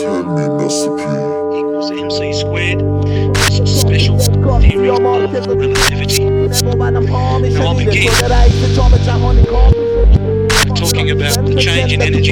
equals MC squared. It's special theory of relativity. Now I'll begin talking about the change in energy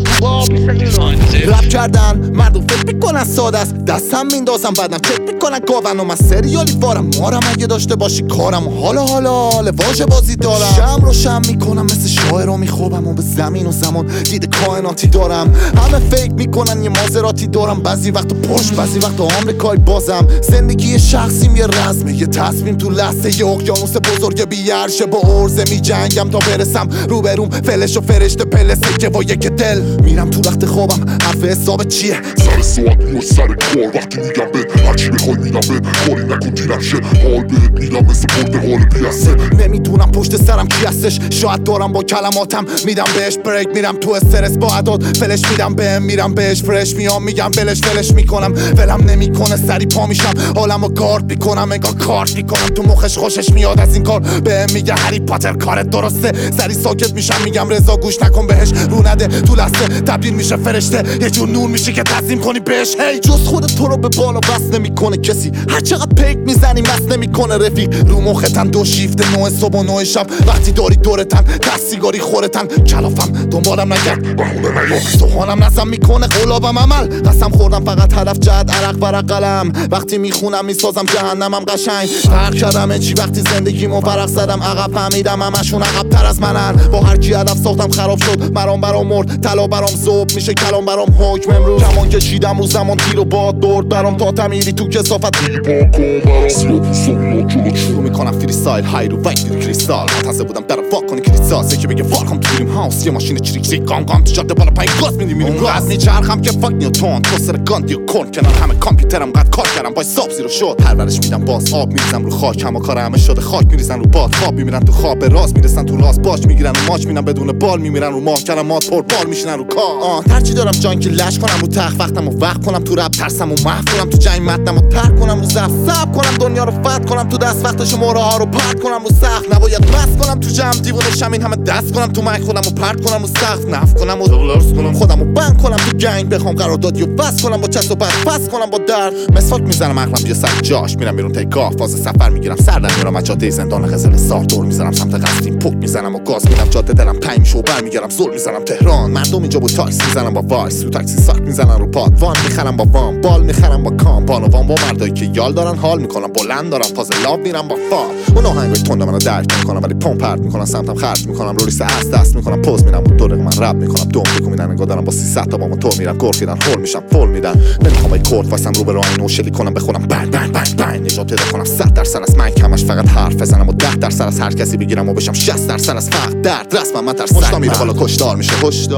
defined as رپ کردن مردم فکر میکنن ساده است، دستم میندازم بعدم فکر میکنن گاون و من سریالی وارم مارم اگه داشته باشی کارم حالا واژه بازی دارم شم رو شم میکنم مثل شاعر و میخوابم و به زمین و زمان دید کائناتی دارم همه فکر میکنن یه مازراتی دارم بعضی وقت پشت بعضی وقت آمریکایی بازم زندگی شخصیم یه رزمه یه تصمیم تو لحظه یه اقیانوس بزرگ بی‌عرشه با عرضه میجنگم تا برسم روبروم فلش و فرشته پلسه که با یک دل میرم تو وقت خوابم حرف حساب چیه سر ساعت و سر کار وقتی میگم به هرچی بخوای میدم به کاری نکن دیرم شه حال بهت میدم مثل پرتقال پیاسه نمیدونم پشت سرم کی هستش شاید دارم با کلماتم میدم بهش بریک میرم تو استرس با عداد فلش میدم بهم میرم بهش فرش میام میگم فلش میکنم ولم نمیکنه سری پا میشم حالمو کارت میکنم انگار کارت میکنم تو مخش خوشش میاد از این کار بهم میگه هری پاتر کارت درسته سری ساکت میشم میگم رضا گوش نکن بهش رو نده تو لحظه تبدیل میشه فرشته یه جور نور میشه که تسلیم کنی بهش هی جز خودت تو رو به بالا بس نمیکنه کسی هر چقدر پیک میزنی مست نمیکنه رفیق رو مختن دو شیفت 9 صبح و 9 شب وقتی داری دورتن دست سیگاری خورتن کلافم دنبالم نگرد بهونه نیار سوهانم نزم میکنه قلابم عمل قسم خوردم فقط هدف جد عرق ورق قلم وقتی میخونم میسازم جهنمم قشنگ فرق کردم چی وقتی زندگیمو ورق زدم عقب فهمیدم همشون عقب تر از منن با هر کی هدف ساختم خراب شد مرام برام مرد طلا برام ذوب میشه کلام برام حکم امروز کمان کشیدم رو زمان تیر و باد برد برام تا تمیری تو کثافت دیگه با کن برام سلو جلو شروع میکنم فری سایل های رو وقت دیر کریستال منتظر بودم در واق کنی کریستال که بگه وارکام تو دریم هاوس یه ماشین چریک گام تو جاده بالا پایین گاز میدیم راز میچرخم که فاک نیوتون تو سر گاندی و کن کنار همه کامپیوترم قد کار کردم با حساب زیرو شد پرورش میدم باز آب میریزم رو خاک هم و کار همه شده خاک میریزن رو باد خواب میمیرن تو خواب راز میرسن تو راز باش میگیرن رو ماچ میدن بدون بال میمیرن رو ماه کلمات پر بال میشینن رو کار هرچی دارم جان که لش کنم رو تخت وقتمو وقت کنم تو رپ ترسمو محو کنم تو جنگ متنمو ترک کنم رو زف صبر کنم دنیا رو فتح کنم تو دست وقتش موره ها رو پرت کنم رو سقف نباید مست کنم تو جمع دیوونه شم این همه دست کنم تو مایک خودمو پرت کنم رو سقف نف کنم و دلارس کنم خودمو بند کنم تو گنگ بخوام قراردادیو بس کنم با چست و بعد پس کنم با درد مسواک میزنم عقلم بیا سر جاش میرم بیرون تیکاف فاز سفر میگیرم سر در میارم از جاده زندان قزل سار دور میزنم سمت قصدیم پک میزنم و گاز میدم جاده دلم تنگ میشه و برمیگردم زل میزنم تهران مردم اینجا با تاکسی میزنم با وایس تو تاکسی ساک میزنن رو پاد وان میخرم با وام بال میخرم با کام بانوان با مردایی که یال دارن حال میکنم بلند دارم فاز لاو میرم با فام اون آهنگای تند منو درک نمیکنم ولی پمپ پرت میکنم سمتم خرج میکنم رو لیست از دست میکنم پوز میدم و 2 دقیقه من رپ میکنم دوم فکر میدن انگار دارم با 300 تا با موتور میرم گرخیدن هول میشم فول میدن نمیخوام با کورت واسم رو به راه اینو شلی کنم بخونم بنگ بنگ بنگ بنگ نجات پیدا کنم 100% از من کمش فقط حرف بزنم و 10% از هر کسی بگیرم و بشم 60% از فقر درد رسم من ترس مشتا میره بالا کشدار میشه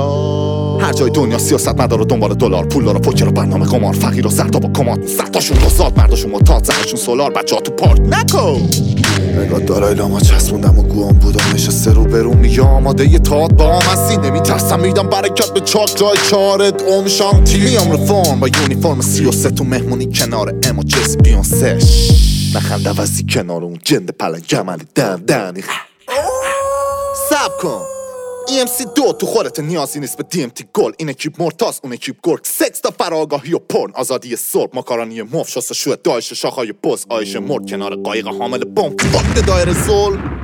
هشدار هر جای دنیا سیاست مدار و دنبال دلار پول داره پوکر و برنامه قمار فقیر و سرتا با کماد سرتاشون دوزاد مرداشون معتاد زنشون سولار بچه‌ها تو پارک نکو نگاه دارای لاما چسبوندم و گوام بودم نشسته رو برون میگه آماده یه تاد با هم هستی نمیترسم میدم برکت به چاک جای چارت اومشام تیمیام رفرم با یونیفرم 33 تو مهمونی کنار اما جسی بیانسه نخنده وزی کنار اون جند پلن گملی دندنی سب کن EMC2 تو خودت نیازی نیست به DMT گل این اکیپ مرتاز اون اکیپ گرگ سکس تا فراگاهی و پرن آزادی صلب ماکارانی مف شست شو دایش شاخهای بز آیش مرد کنار قایق حامل بمب وقت دایر زل